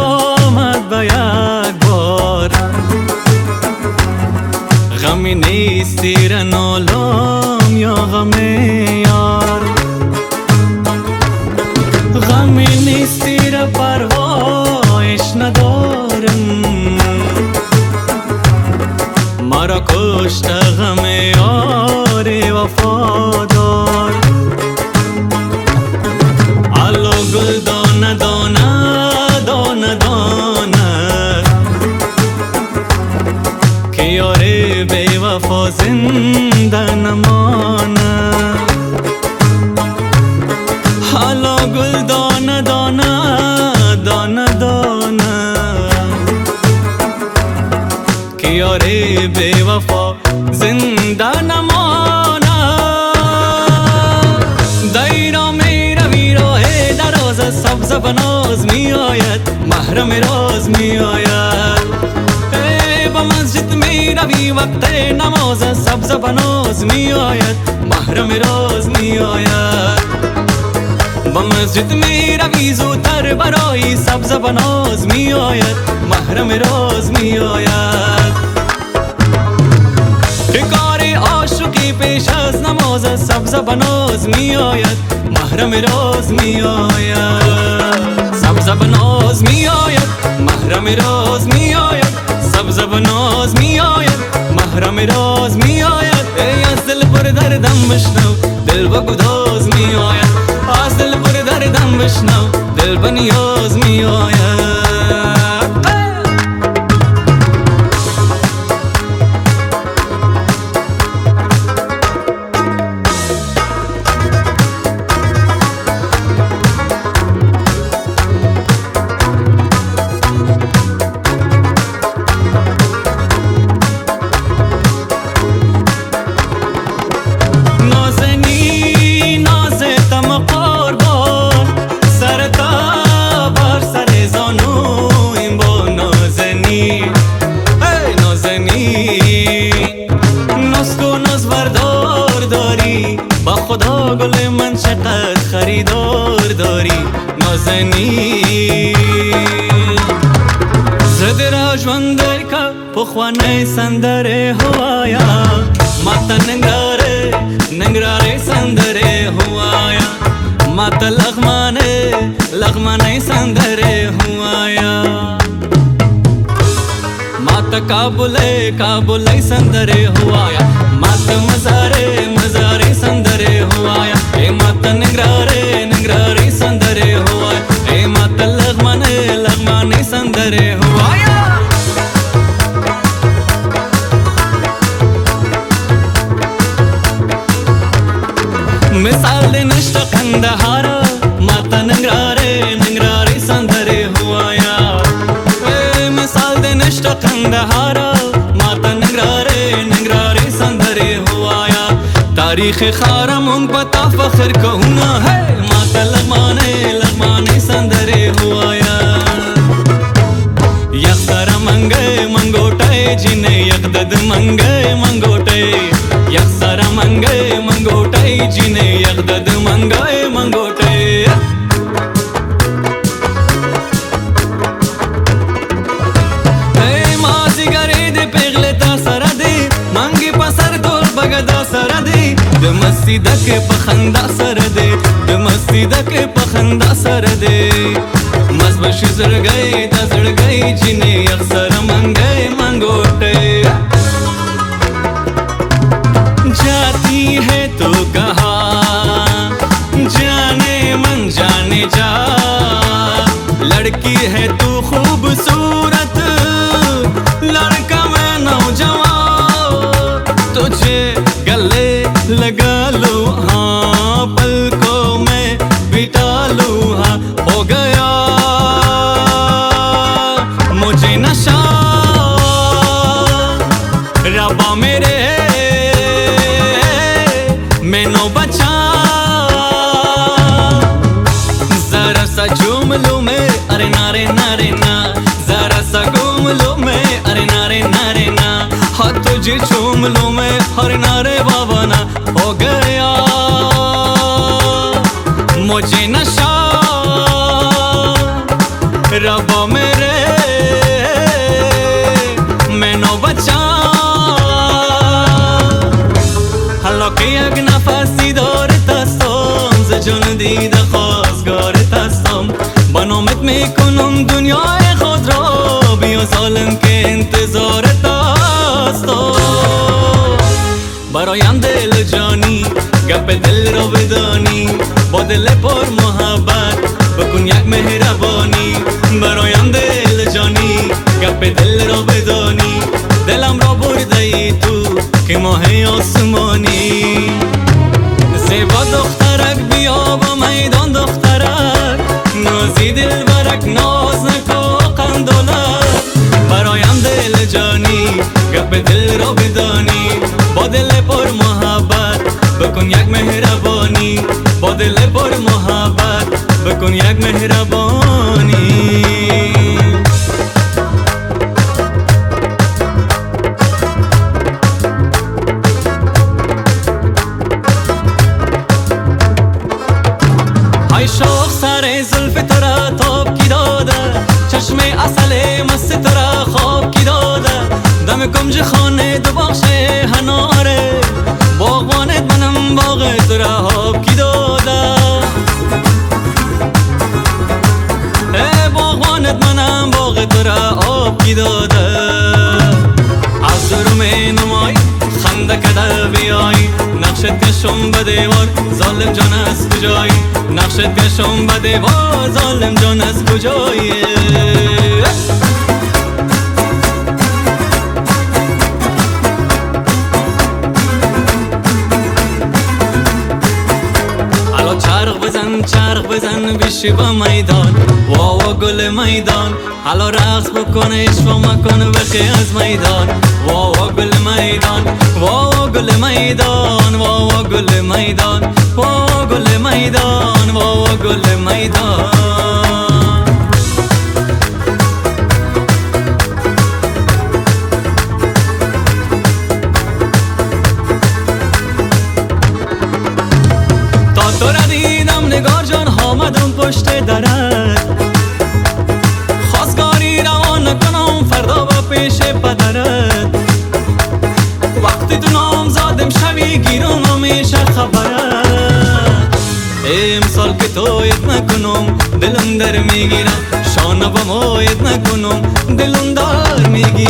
آمد به یک بار، غمی نیست تیر نالم یا غم یار، غمی نیست تیر پروایش ندارم، مرا کشت غم یار وفادار. علو گل دانه دانه دانه دانه که یار بی وفا زنده نمانه. علو گل دانه دانه دانه دانه که یار بی وفا زنده نمانه. دیرا می روی راه دراز سبز بناز می آید، محرم راز می آید. با مسجد می روی وقت نماز سبز بناز می آید، محرم راز می آید. با مسجد می روی زودتر برای سبز بناز می آید، محرم راز می آید. که کار عاشقی پیش از نماز سبز بناز می آید، محرم راز می آید. سبز بناز می آید، محرم راز می آید. سبز بناز می آید، محرم راز می آید. ای از دل پر دردم بشنو، دل با گداز می آید. از دل پر دردم بشنو، دل با نیاز می آید. با خدا گل من چقدر خریدار داری نازنی. زد راجوندر کا پخوانه سندره هوایا، ماتا ننگراره ننگراره سندره هوایا. ماتا لغمانه لغمانه سندره هوایا. ماتا کابله کابله سندره هوایا. ماتا مزاره مزاره سندره هوایا. اے ماتا ننگراره ننگراره سندره هوایا. اے ماتا لغمانه لغمانه سندره هوایا. مثال نشتا قندهارا، ماتا ننگراره ننگراره سندره هوایا. مثال نشتا قندهارا، ماتا ننگراره ننگراره سندره هوایا. تاریخ خارم اون پتا فخر کهونا ہے، ماتا لغمانے لغمانے سندره هوایا. یک سر منگے منگوٹے جنہیں یک دد منگے منگوٹے. یک سر منگے منگوٹے جنہیں یک دد منگے منگوٹے. مستی دک پخندا سر دے، مستی دک پخندا سر دے. مزبش زڑ گئی دزڑ گئی جنہیں اکثر منگے منگوٹے. جاتی ہے تو کہاں جانے من جانے جا. لڑکی ہے تو خوبصورت لڑکا میں نوجوان. تجھے گلے لگا لو ہاں پلکوں میں بٹا لو ہاں. ہو گیا مجھے نشہ ربا میرے میں نو بچا. ذرا سا جھوم لوں میں ارے نارے نارے نا. ذرا سا گھوم لوں میں ارے نارے نارے نا. ہاتھ تجھے چوم لوں میں ہر نارے بابا نا. ہو گیا مجھے نشہ रब्बा मेरे منو بچه حالا که یک نفسی دارت هستم ز جان دیده خواستگارت هستم با نامت میکنم دنیای خود را بیا ظالم که انتظارت هستم برایم دل جانی گپ دل را بدانی با دل پر محبت بکن یک مهربانی برایم دل جانی گپ دل را بدانی دلم را برده ای تو که ماه آسمانی زیبا دخترک بیا با میدان دخترک نازی دل برک ناز نکو قندولک برایم دل جانی گپ دل را بدانی با دل پر محبت بکن یک مهربانی با دل پر محبت بکن یک مهربانی های شوق سر زلف تو را تاب کی داده چشم اصل مست تو را خواب کی داده دم کنج خانه دو باغشه هناره باغبانت منم باغ تو را آب کی داده باغبانت منم باغ تو را آب کی داده از رو می نمای خنده کده بیایی نقشت کشم به دیوار ظالم جان از کجایی نقشت کشم به دیوار ظالم جان از کجایی چرخ بزن بیشی با میدان وا گل میدان حالا رقص بکن اشوا مکن بخی از میدان وا گل میدان وا گل میدان وا گل میدان وا گل میدان وا گل میدان تا تو را دیدم نگار جان آمدم پشت درت خواستگاری روان نکنم فردا با پیش پدرت وقتی تو نام زادم شوی گیرم همیشه خبرت امسال که تویت نکنم دلم در میگیرم شانه با مایت نکنم دلم دار میگیرم